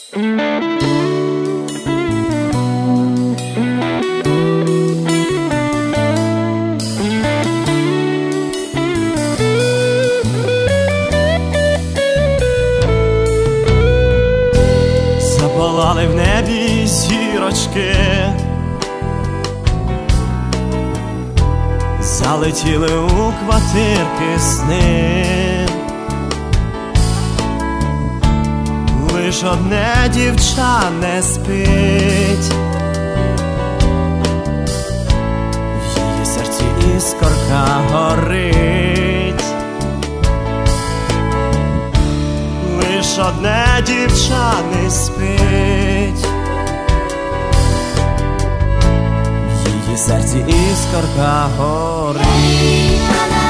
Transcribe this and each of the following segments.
Запалали в небі зірочки, залетіли у квартирки сни. Лиш одне дівча не спить, в її серці іскорка горить. Лиш одне дівча не спить, в її серці іскорка горить.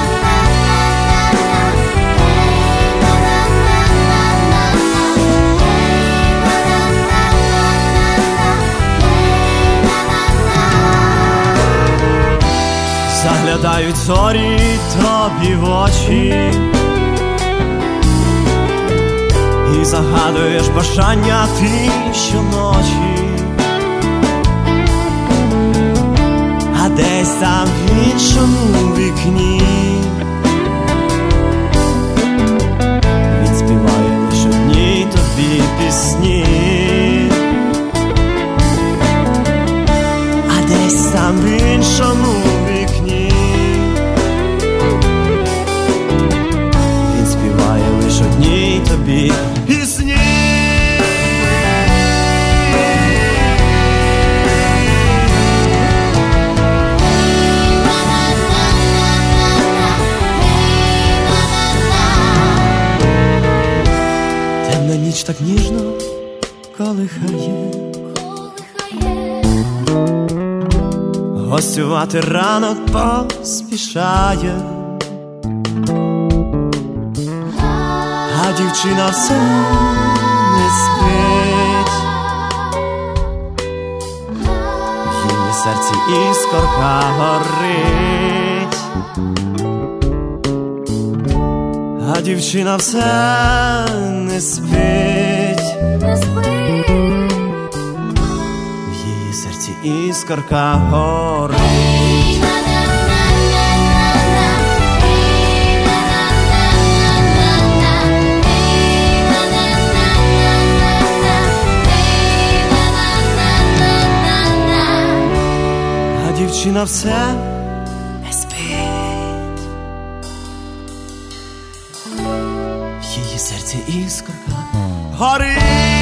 Заглядають зорі тобі в очі, і загадуєш бажання ти щоночі. А десь там в іншому вікні він співає лиш одні тобі пісні. А десь там в іншому вікні він співає лиш одні тобі пісні. Темна ніч так ніжно колихає, гостювати ранок поспішає, а дівчина все не спить, в її серці іскорка горить. А дівчина все не спить, в її серці іскорка горить. А дівчина все не спить, в її серці іскорка горить.